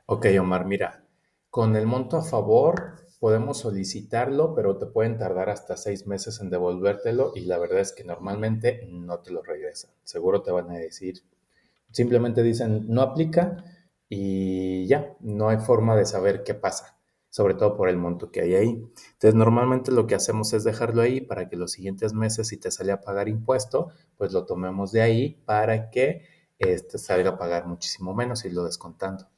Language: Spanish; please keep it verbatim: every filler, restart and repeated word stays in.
Ok, Omar, mira, con el monto a favor podemos solicitarlo, pero te pueden tardar hasta seis meses en devolvértelo y la verdad es que normalmente no te lo regresan. Seguro te van a decir, simplemente dicen no aplica y ya, no hay forma de saber qué pasa, sobre todo por el monto que hay ahí. Entonces, normalmente lo que hacemos es dejarlo ahí para que los siguientes meses, si te sale a pagar impuesto, pues lo tomemos de ahí para que este salga a pagar muchísimo menos y lo descontando.